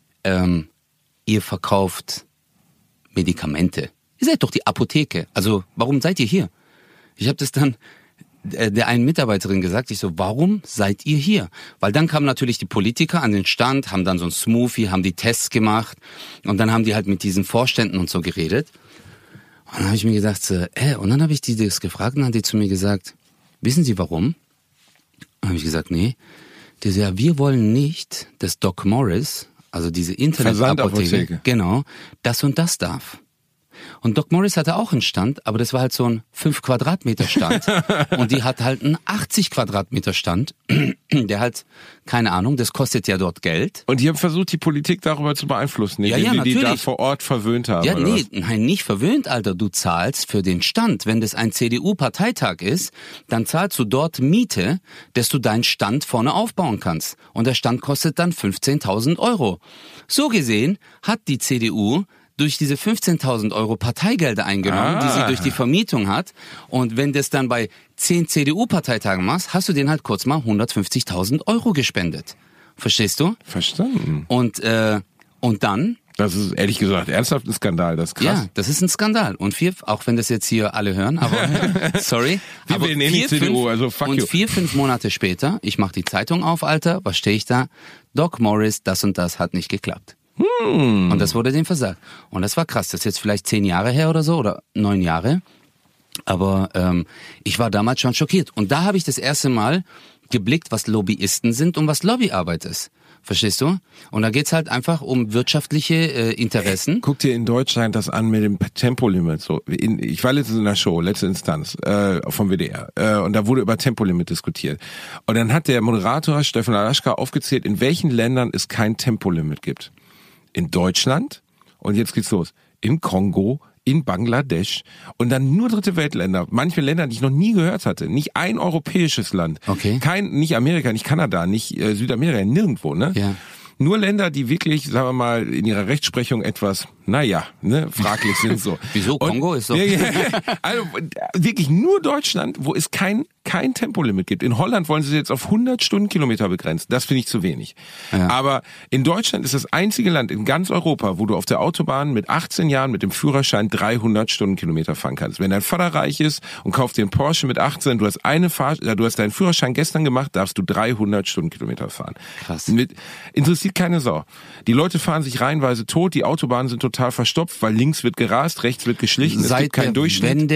ihr verkauft Medikamente. Ihr seid doch die Apotheke. Also warum seid ihr hier? Ich habe das dann der einen Mitarbeiterin gesagt, warum seid ihr hier? Weil dann kamen natürlich die Politiker an den Stand, haben dann so ein Smoothie, haben die Tests gemacht und dann haben die halt mit diesen Vorständen und so geredet. Und dann habe ich mir gedacht, und dann habe ich die das gefragt und dann hat die zu mir gesagt, wissen Sie warum? Dann habe ich gesagt, nee. Die so, ja, wir wollen nicht, dass Doc Morris, also diese Internetapotheke, genau, das und das darf. Und Doc Morris hatte auch einen Stand, aber das war halt so ein 5 Quadratmeter Stand. Und die hat halt einen 80 Quadratmeter Stand, der halt, keine Ahnung, das kostet ja dort Geld. Und die haben versucht, die Politik darüber zu beeinflussen, indem die da vor Ort verwöhnt haben. Ja, nein, nicht verwöhnt, Alter. Du zahlst für den Stand. Wenn das ein CDU-Parteitag ist, dann zahlst du dort Miete, dass du deinen Stand vorne aufbauen kannst. Und der Stand kostet dann 15.000 Euro. So gesehen hat die CDU durch diese 15.000 Euro Parteigelder eingenommen, die sie durch die Vermietung hat. Und wenn das dann bei 10 CDU-Parteitagen machst, hast du denen halt kurz mal 150.000 Euro gespendet. Verstehst du? Verstanden. Und dann... Das ist ehrlich gesagt ernsthaft ein Skandal, das ist krass. Ja, das ist ein Skandal. Und auch wenn das jetzt hier alle hören, aber sorry. Wir wählen die CDU, also fuck you. Und 4-5 Monate später, ich mach die Zeitung auf, Alter, was stehe ich da? Doc Morris, das und das hat nicht geklappt. Und das wurde denen versagt. Und das war krass. Das ist jetzt vielleicht 10 Jahre her oder so, oder 9 Jahre. Aber ich war damals schon schockiert. Und da habe ich das erste Mal geblickt, was Lobbyisten sind und was Lobbyarbeit ist. Verstehst du? Und da geht's halt einfach um wirtschaftliche Interessen. Guck dir in Deutschland das an mit dem Tempolimit. So, ich war letztens in einer Show, letzte Instanz vom WDR, und da wurde über Tempolimit diskutiert. Und dann hat der Moderator Stefan Alaschka aufgezählt, in welchen Ländern es kein Tempolimit gibt. In Deutschland, und jetzt geht's los, im Kongo, in Bangladesch und dann nur dritte Weltländer, manche Länder, die ich noch nie gehört hatte, nicht ein europäisches Land, okay. Nicht Amerika, nicht Kanada, nicht Südamerika, nirgendwo, ne? Ja. Nur Länder, die wirklich, sagen wir mal, in ihrer Rechtsprechung etwas, fraglich sind so. Wieso? Kongo ist so. Also wirklich nur Deutschland, wo es kein Tempolimit gibt. In Holland wollen sie es jetzt auf 100 Stundenkilometer begrenzen. Das finde ich zu wenig. Ja. Aber in Deutschland ist das einzige Land in ganz Europa, wo du auf der Autobahn mit 18 Jahren mit dem Führerschein 300 Stundenkilometer fahren kannst. Wenn dein Vater reich ist und kauft dir einen Porsche mit 18, du hast deinen Führerschein gestern gemacht, darfst du 300 Stundenkilometer fahren. Krass. Interessiert keine Sau. Die Leute fahren sich reihenweise tot, die Autobahnen sind total verstopft, weil links wird gerast, rechts wird geschlichen, es gibt keinen Durchschnitt. Wende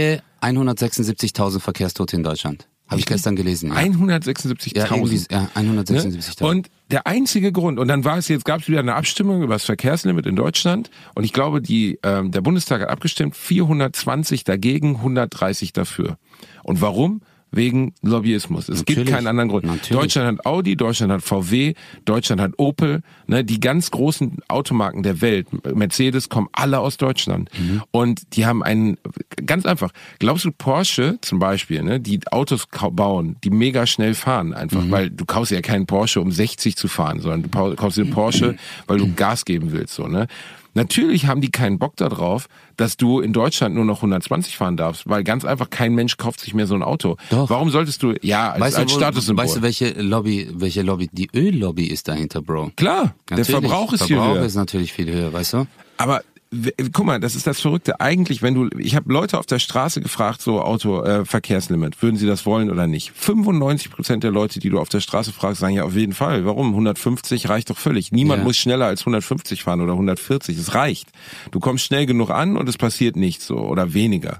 176.000 Verkehrstote in Deutschland. Habe ich gestern gelesen. Ja. 176.000. Ja, 176.000. Ne? Und der einzige Grund, und dann gab es wieder eine Abstimmung über das Verkehrslimit in Deutschland, und ich glaube, der Bundestag hat abgestimmt, 420 dagegen, 130 dafür. Und warum? Wegen Lobbyismus. Es gibt keinen anderen Grund. Natürlich. Deutschland hat Audi, Deutschland hat VW, Deutschland hat Opel. Ne, die ganz großen Automarken der Welt, Mercedes, kommen alle aus Deutschland. Und die haben ganz einfach, glaubst du, Porsche zum Beispiel, ne, die Autos bauen, die mega schnell fahren einfach, weil du kaufst ja keinen Porsche, um 60 zu fahren, sondern du kaufst dir einen Porsche, weil du Gas geben willst, so, ne? Natürlich haben die keinen Bock darauf, dass du in Deutschland nur noch 120 fahren darfst, weil ganz einfach kein Mensch kauft sich mehr so ein Auto. Doch. Warum solltest du, als Statussymbol. Weißt du, welche Lobby, die Öllobby ist dahinter, Bro? Klar, natürlich, der Verbrauch ist viel höher. Der Verbrauch ist natürlich viel höher, weißt du? Aber guck mal, das ist das Verrückte. Eigentlich, ich habe Leute auf der Straße gefragt, so Verkehrslimit, würden sie das wollen oder nicht? 95% der Leute, die du auf der Straße fragst, sagen ja auf jeden Fall. Warum? 150 reicht doch völlig. Niemand muss schneller als 150 fahren oder 140. Es reicht. Du kommst schnell genug an und es passiert nichts so oder weniger.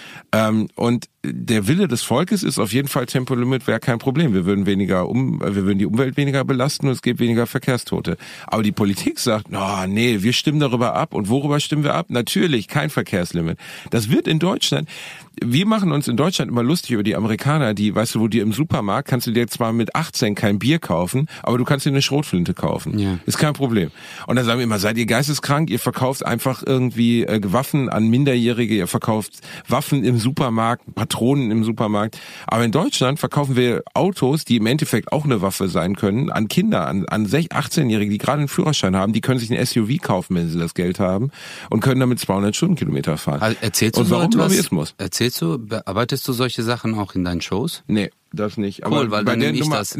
Und der Wille des Volkes ist auf jeden Fall, Tempolimit wäre kein Problem. Wir würden die Umwelt weniger belasten und es gibt weniger Verkehrstote. Aber die Politik sagt, nee, wir stimmen darüber ab. Und worüber stimmen wir ab? Natürlich, kein Verkehrslimit. Das wird in Deutschland, wir machen uns in Deutschland immer lustig über die Amerikaner, die, weißt du, wo die im Supermarkt kannst du dir zwar mit 18 kein Bier kaufen, aber du kannst dir eine Schrotflinte kaufen. Ja. Ist kein Problem. Und dann sagen wir immer, seid ihr geisteskrank? Ihr verkauft einfach irgendwie Waffen an Minderjährige, ihr verkauft Waffen im Supermarkt, Patronen im Supermarkt. Aber in Deutschland verkaufen wir Autos, die im Endeffekt auch eine Waffe sein können, an Kinder, an 18-Jährige, die gerade einen Führerschein haben. Die können sich ein SUV kaufen, wenn sie das Geld haben und können damit 200 Stundenkilometer fahren. Also erzählst du so etwas? Bearbeitest du solche Sachen auch in deinen Shows? Nee, das nicht. Cool, aber weil dann nehme ich das.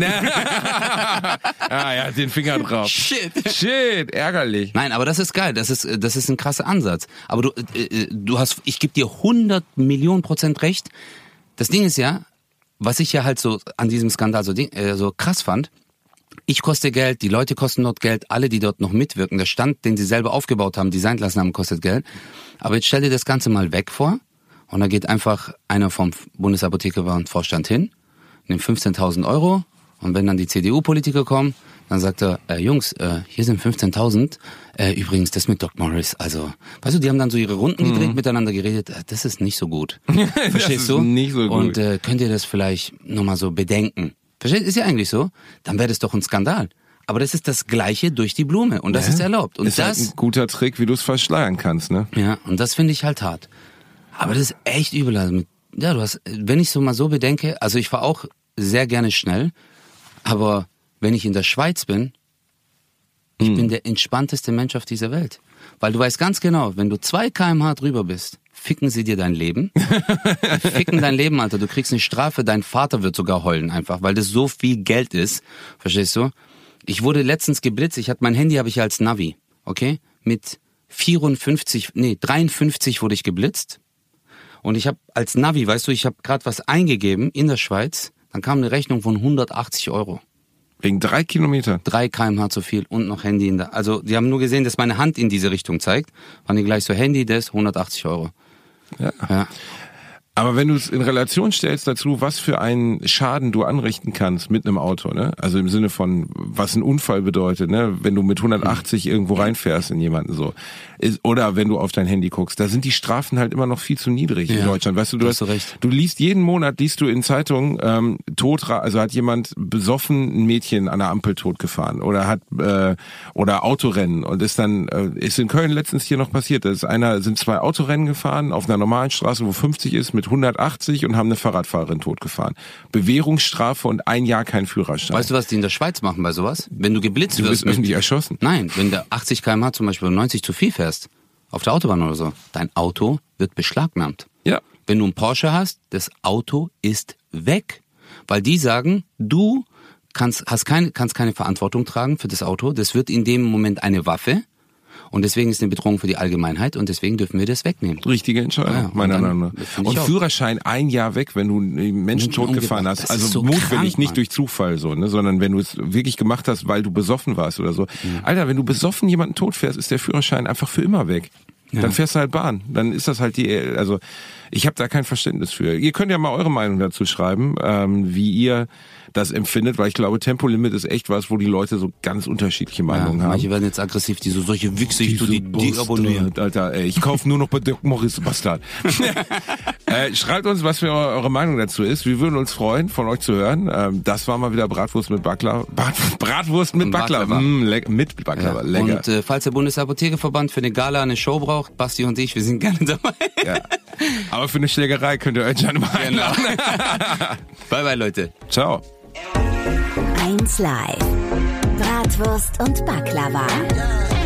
Ja, den Finger drauf. Shit, ärgerlich. Nein, aber das ist geil. Das ist ein krasser Ansatz. Aber ich gebe dir 100.000.000% recht. Das Ding ist ja, was ich ja halt so an diesem Skandal so krass fand, ich koste Geld, die Leute kosten dort Geld, alle, die dort noch mitwirken, der Stand, den sie selber aufgebaut haben, designt lassen haben, kostet Geld. Aber jetzt stell dir das Ganze mal weg vor und da geht einfach einer vom Bundesapothekervorstand hin, nimmt 15.000 Euro und wenn dann die CDU-Politiker kommen, dann sagt er, Jungs, hier sind 15.000, übrigens das mit Doc Morris, also, weißt du, die haben dann so ihre Runden gedreht, miteinander geredet, das ist nicht so gut. Verstehst du? Nicht so gut. Und könnt ihr das vielleicht nochmal so bedenken? Verstehst du? Ist ja eigentlich so. Dann wäre das doch ein Skandal. Aber das ist das Gleiche durch die Blume und das ist erlaubt. Und ist das halt ein guter Trick, wie du es verschleiern kannst, ne? Ja, und das finde ich halt hart. Aber das ist echt übel. Also wenn ich so mal so bedenke, also ich fahre auch sehr gerne schnell, aber wenn ich in der Schweiz bin, ich bin der entspannteste Mensch auf dieser Welt. Weil du weißt ganz genau, wenn du 2 km/h drüber bist, ficken sie dir dein Leben. Ficken dein Leben, Alter. Du kriegst eine Strafe, dein Vater wird sogar heulen einfach, weil das so viel Geld ist. Verstehst du? Ich wurde letztens geblitzt, mein Handy habe ich als Navi, okay? Mit 53 wurde ich geblitzt. Und ich habe als Navi, weißt du, ich habe gerade was eingegeben in der Schweiz, dann kam eine Rechnung von 180 Euro. Wegen 3 Kilometer? 3 km/h zu viel und noch Handy also die haben nur gesehen, dass meine Hand in diese Richtung zeigt. Waren die gleich so, Handy, das 180 Euro. Ja. Aber wenn du es in Relation stellst dazu, was für einen Schaden du anrichten kannst mit einem Auto, ne? Also im Sinne von, was ein Unfall bedeutet, ne? Wenn du mit 180 irgendwo reinfährst in jemanden so. Oder wenn du auf dein Handy guckst, da sind die Strafen halt immer noch viel zu niedrig in Deutschland. Weißt du, du liest jeden Monat, liest du in Zeitungen, also hat jemand besoffen ein Mädchen an der Ampel totgefahren oder oder Autorennen und ist in Köln letztens hier noch passiert. Sind 2 Autorennen gefahren auf einer normalen Straße, wo 50 ist, mit 180 und haben eine Fahrradfahrerin totgefahren. Bewährungsstrafe und 1 Jahr kein Führerschein. Weißt du, was die in der Schweiz machen bei sowas? Wenn du geblitzt wirst. Du wirst öffentlich erschossen. Nein, wenn der 80 km/h zum Beispiel 90 zu viel fährst, auf der Autobahn oder so, dein Auto wird beschlagnahmt. Ja. Wenn du einen Porsche hast, das Auto ist weg. Weil die sagen, du kannst keine Verantwortung tragen für das Auto. Das wird in dem Moment eine Waffe. Und deswegen ist eine Bedrohung für die Allgemeinheit und deswegen dürfen wir das wegnehmen. Richtige Entscheidung, meiner Meinung nach. Und Führerschein 1 Jahr weg, wenn du Menschen totgefahren hast. Also so mutwillig, nicht durch Zufall so, ne, sondern wenn du es wirklich gemacht hast, weil du besoffen warst oder so. Alter, wenn du besoffen jemanden totfährst, ist der Führerschein einfach für immer weg. Dann fährst du halt Bahn. Dann ist das halt also ich habe da kein Verständnis für. Ihr könnt ja mal eure Meinung dazu schreiben, wie ihr das empfindet, weil ich glaube, Tempolimit ist echt was, wo die Leute so ganz unterschiedliche Meinungen haben. Manche werden jetzt aggressiv, die so solche Wichse, die abonnieren. Alter, ey, ich kaufe nur noch bei Dirk Morris, Bastard. Schreibt uns, was für eure Meinung dazu ist. Wir würden uns freuen, von euch zu hören. Das war mal wieder Bratwurst mit Baklava. Bratwurst mit Baklava. Mit Baklava, lecker. Und falls der Bundesapothekerverband für eine Gala eine Show braucht, Basti und ich, wir sind gerne dabei. Ja. Aber für eine Schlägerei könnt ihr euch ja mal einladen. Bye, bye, Leute. Ciao. 1 Live. Bratwurst und Baklava.